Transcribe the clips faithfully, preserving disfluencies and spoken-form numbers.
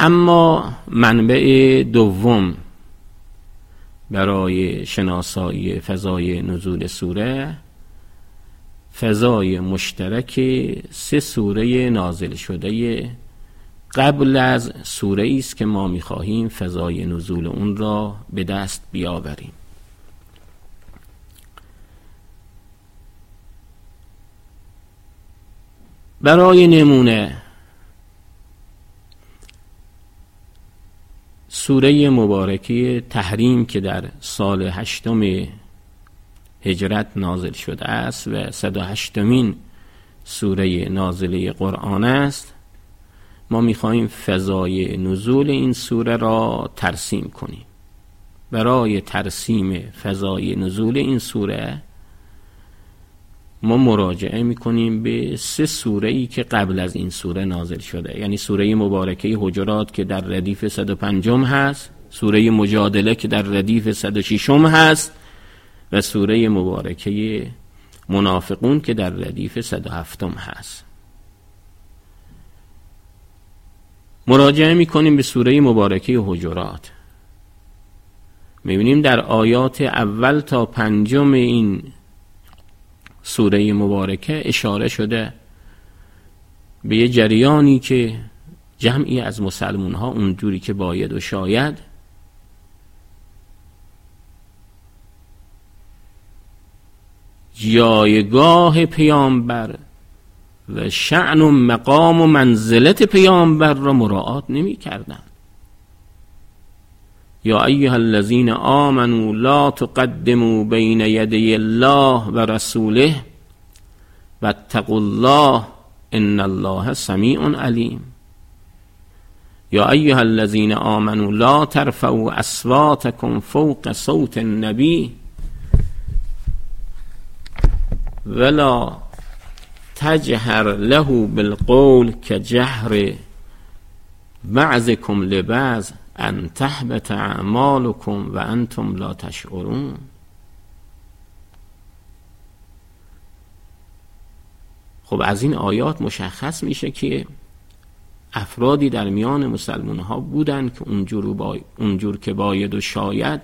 اما منبع دوم برای شناسایی فضای نزول سوره، فضای مشترک سه سوره نازل شده قبل از سوره است که ما می‌خواهیم فضای نزول اون را به دست بیاوریم. برای نمونه سوره مبارکه تحریم که در سال هشتم هجرت نازل شده است و صد و هشتمین سوره نازله قرآن است، ما می‌خواهیم فضای نزول این سوره را ترسیم کنیم. برای ترسیم فضای نزول این سوره ما مراجعه می‌کنیم به سه سوره‌ای که قبل از این سوره نازل شده، یعنی سوره مبارکه حجرات که در ردیف صد و پنجم هست، سوره مجادله که در ردیف صد و ششم هست و سوره مبارکه منافقون که در ردیف صد و هفتم هست. مراجعه می‌کنیم به سوره مبارکه حجرات. می‌بینیم در آیات اول تا پنجم این سوره مبارکه اشاره شده به یه جریانی که جمعی از مسلمان ها اونجوری که باید و شاید جایگاه پیامبر و شأن و مقام و منزلت پیامبر را مراعات نمی کردن. یا ایها الذین آمنوا لا تقدموا بین یدی الله و رسوله واتقوا الله ان الله سمیع علیم. یا ایها الذین آمنوا لا ترفعوا اصواتکم فوق صوت النبی ولا تجهر له بالقول كجهر بعضكم لبعض ان تحبط اعمالكم و انتم لا تشعرون. خب از این آیات مشخص میشه که افرادی در میان مسلمان ها بودن که اونجور, با... اونجور که باید و شاید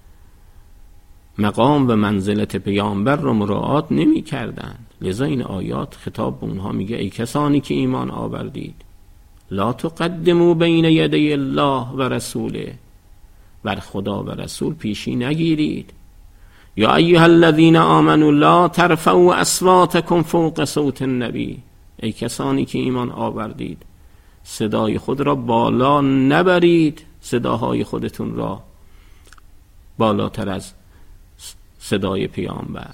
مقام و منزلت پیامبر رو مراعات نمی کردن. لذا این آیات خطاب به اونها میگه ای کسانی که ایمان آوردید لا تقدموا بین یدی الله و رسوله، بر خدا و رسول پیشی نگیرید. یا ایها الذین آمنوا لا ترفعوا اصواتکم فوق صوت النبی، ای کسانی که ایمان آوردید صدای خود را بالا نبرید، صداهای خودتون را بالاتر از صدای پیامبر.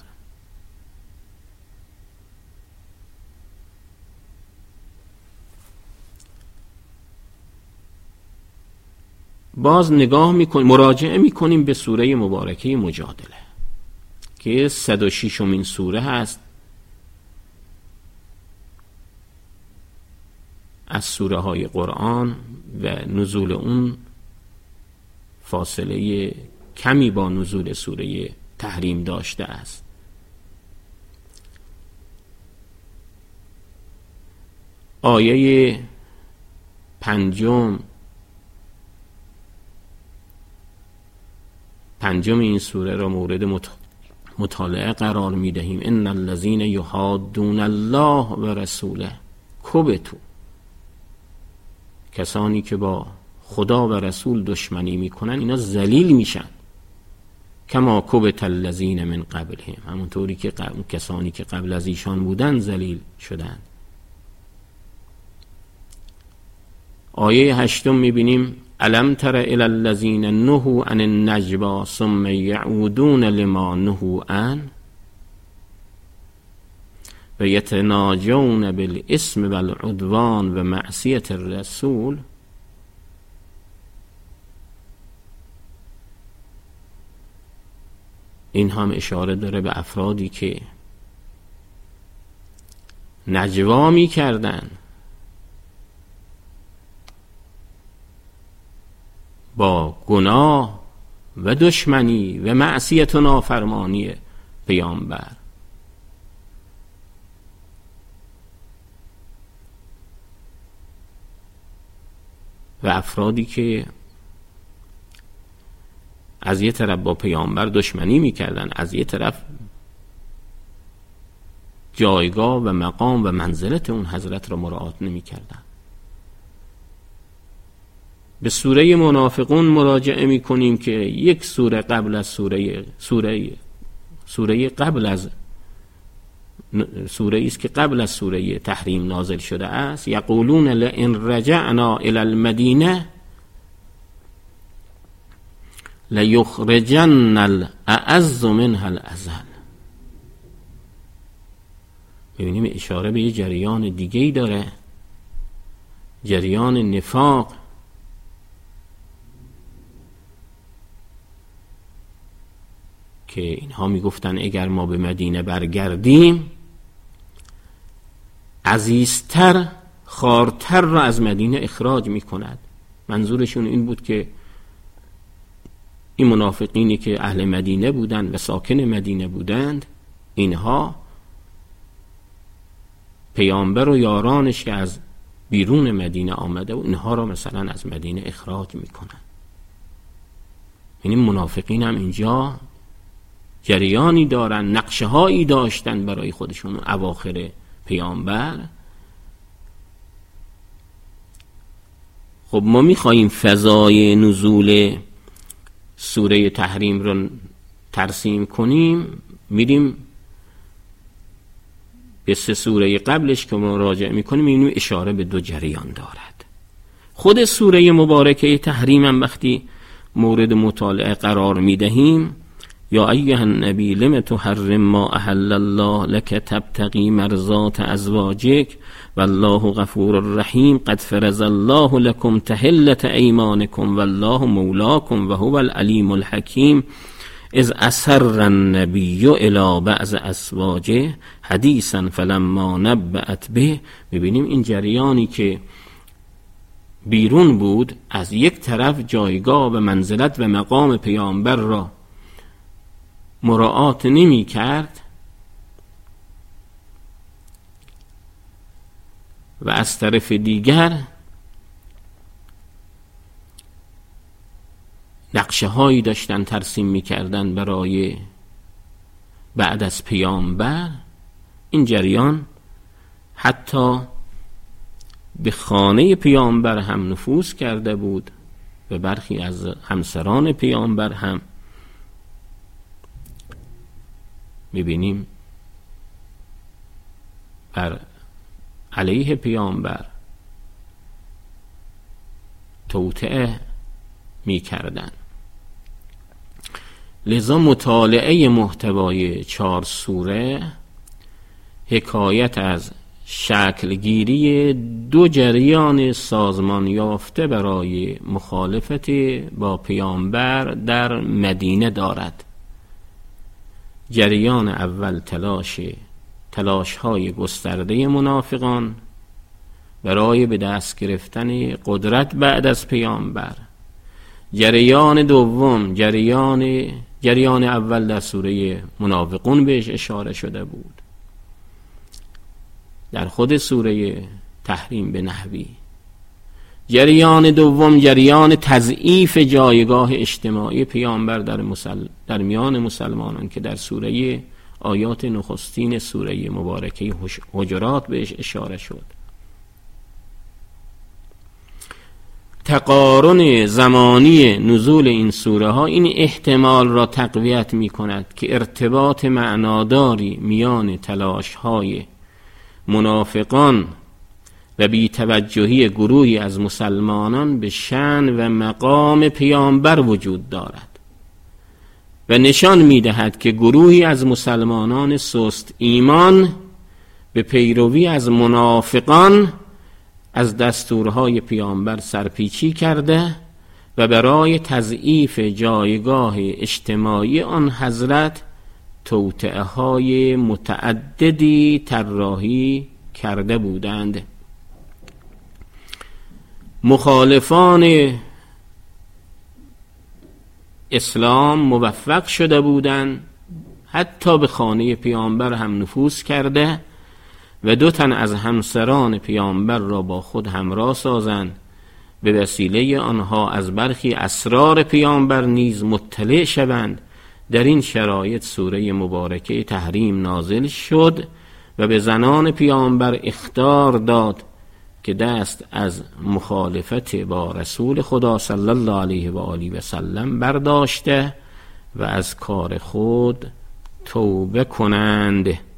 باز نگاه میکنیم، مراجعه میکنیم به سوره مبارکه مجادله که صد و ششمین سوره هست از سوره های قرآن و نزول اون فاصله کمی با نزول سوره تحریم داشته است. آیه پنجم پنجم این سوره را مورد مطالعه قرار می دهیم. ان الذین یحادون الله و رسوله کبتوا، کسانی که با خدا و رسول دشمنی میکنن اینا ذلیل میشن. کما کبت الذین من قبلهم، همونطوری که قبل، کسانی که قبل از ایشان بودن ذلیل شدن. آیه هشتم میبینیم الم تر الی الذین نهوا عن النجوا ثم یعودون لما نهوا عنه و یتناجون بالاسم والعدوان و معصیت الرسول. این هم اشاره داره به افرادی که نجوا می کردن با گناه و دشمنی و معصیت و نافرمانی پیامبر. و افرادی که از یه طرف با پیامبر دشمنی میکردن، از یه طرف جایگاه و مقام و منزلت اون حضرت را مراعات نمیکردن. به سوره منافقون مراجعه میکنیم که یک سوره قبل از سوره سوره سوره قبل از سوره است که قبل از سوره تحریم نازل شده است. یقولون لئن رجعنا الی المدینه لیخرجن الاعز منها الاذل. ببینیم اشاره به یه جریان دیگه‌ای داره، جریان نفاق که اینها میگفتن اگر ما به مدینه برگردیم عزیزتر خوارتر را از مدینه اخراج میکند. منظورشون این بود که این منافقینی که اهل مدینه بودند و ساکن مدینه بودند، اینها پیامبر و یارانش که از بیرون مدینه آمده و اینها را مثلا از مدینه اخراج میکنن. یعنی منافقین هم اینجا جریانی دارن، نقشه هایی داشتن برای خودشون اواخر پیامبر. خب ما میخواییم فضای نزول سوره تحریم رو ترسیم کنیم، میریم به سه سوره قبلش که مراجعه میکنیم، میبینیم اشاره به دو جریان دارد. خود سوره مبارکه تحریم هم وقتی مورد مطالعه قرار میدهیم، یا ایها النبی لم تحرم ما احل الله لك تبتغی مرضات ازواجک والله غفور رحیم قد فرض الله لكم تحلة ایمانکم والله مولاکم وهو العلیم الحکیم اذ اسر النبی الى بعض ازواجه حدیثا فلما نبأت به. میبینیم این جریانی که بیرون بود از یک طرف جایگاه و منزلت و مقام پیامبر را مراعات نمی کرد و از طرف دیگر نقشه هایی داشتن ترسیم می کردن برای بعد از پیامبر. این جریان حتی به خانه پیامبر هم نفوذ کرده بود و برخی از همسران پیامبر هم میبینیم بر علیه پیامبر توطئه میکردن. لذا مطالعه محتوای چهار سوره حکایت از شکلگیری دو جریان سازمان یافته برای مخالفت با پیامبر در مدینه دارد. جریان اول تلاش تلاش های گسترده منافقان برای به دست گرفتن قدرت بعد از پیامبر. جریان دوم جریان جریان اول در سوره منافقون بهش اشاره شده بود، در خود سوره تحریم به نحوی. جریان دوم جریان تضعیف جایگاه اجتماعی پیامبر در, مسل... در میان مسلمانان که در سوره آیات نخستین سوره مبارکه حجرات بهش اشاره شد. تقارن زمانی نزول این سوره ها این احتمال را تقویت می کند که ارتباط معناداری میان تلاش های منافقان و بی توجهی گروهی از مسلمانان به شأن و مقام پیامبر وجود دارد و نشان می دهد که گروهی از مسلمانان سست ایمان به پیروی از منافقان از دستورهای پیامبر سرپیچی کرده و برای تضعیف جایگاه اجتماعی آن حضرت توطئه های متعددی طراحی کرده بودند. مخالفان اسلام موفق شده بودند حتی به خانه پیامبر هم نفوذ کرده و دو تن از همسران پیامبر را با خود همراه سازند به وسیله آنها از برخی اسرار پیامبر نیز مطلع شوند. در این شرایط سوره مبارکه تحریم نازل شد و به زنان پیامبر اخطار داد که دست از مخالفت با رسول خدا صلی الله علیه و آله و سلم برداشته و از کار خود توبه کنند.